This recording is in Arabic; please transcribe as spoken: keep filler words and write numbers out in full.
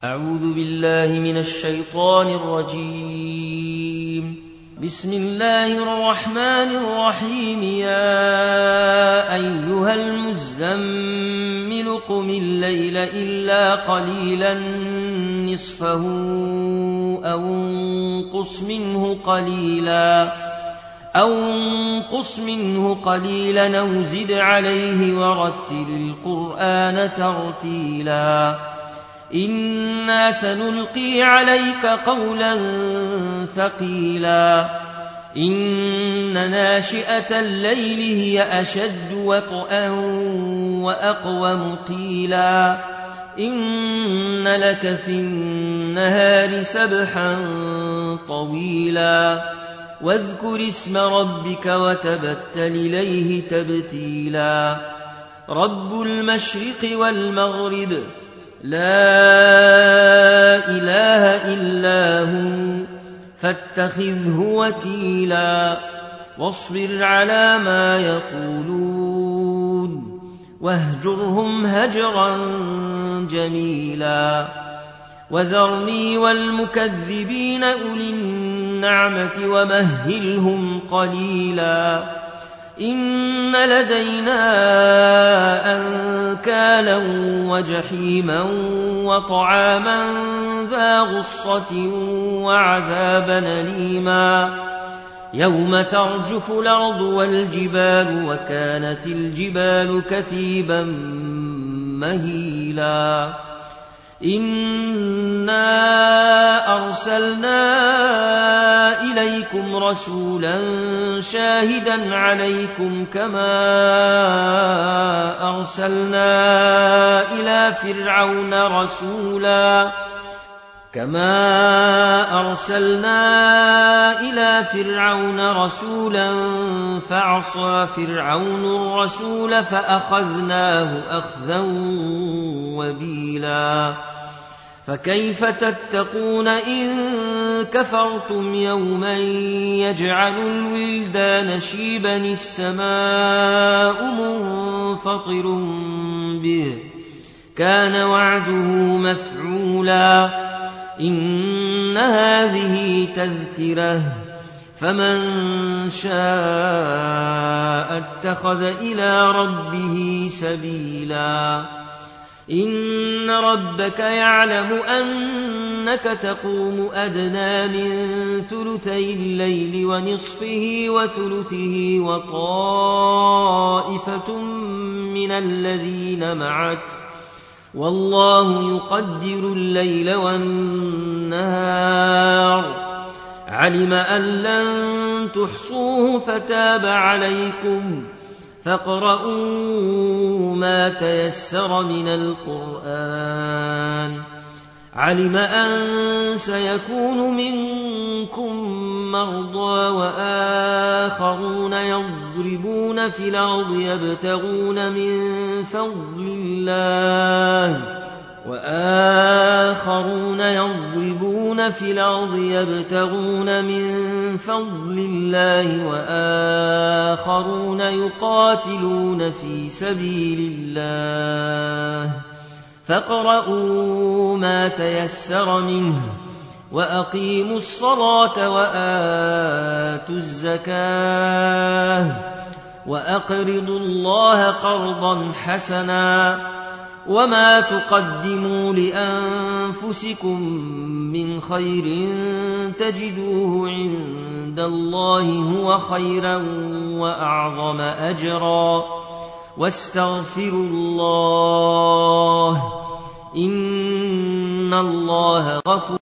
أعوذ بالله من الشيطان الرجيم. بسم الله الرحمن الرحيم. يا أيها المزمل قم الليل إلا قليلا نصفه أو انقص منه قليلا أو انقص منه قليلا أو زد عليه ورتل القرآن ترتيلا. إنا سنلقي عليك قولا ثقيلا. إن ناشئة الليل هي أشد وطئا وأقوم قيلا. إن لك في النهار سبحا طويلا. واذكر اسم ربك وتبتل إليه تبتيلا. رب المشرق والمغرب لا إله إلا هو فاتخذه وكيلا. واصبر على ما يقولون واهجرهم هجرا جميلا. وذرني والمكذبين أولي النعمة ومهلهم قليلا. إن لدينا أنكالا وجحيما وطعاما ذا غصة وعذابا أليما. يوم ترجف الأرض والجبال وكانت الجبال كثيبا مهيلا. إنا أرسلنا إليكم رسولا شاهدا عليكم كما أرسلنا إلى فرعون رسولا كما أرسلنا إلى فرعون رسولا فعصى فرعون الرسول فأخذناه أخذا وبيلا. فكيف تتقون إن كفرتم يوما يجعل الولدان شيبا السماء منفطر به كان وعده مفعولا. إن هذه تذكرة فمن شاء اتخذ إلى ربه سبيلا. إن ربك يعلم أنك تقوم أدنى من ثلثي الليل ونصفه وثلثه وطائفة من الذين معك والله يقدر الليل والنهار. علم أن لن تحصوه فتاب عليكم فاقرؤوا ما تيسر من القرآن. علم أن سيكون منكم مرضى وآخرون يضربون في الأرض يبتغون من فضل الله وآخرون يضربون في الأرض يبتغون من فضل الله وآخرون يقاتلون في سبيل الله. فاقرؤوا ما تيسر منه وأقيموا الصلاة وآتوا الزكاة وأقرضوا الله قرضا حسنا. وما تقدموا لأنفسكم من خير تجدوه عند الله هو خيرا وأعظم أجرا. واستغفروا الله إن الله غفور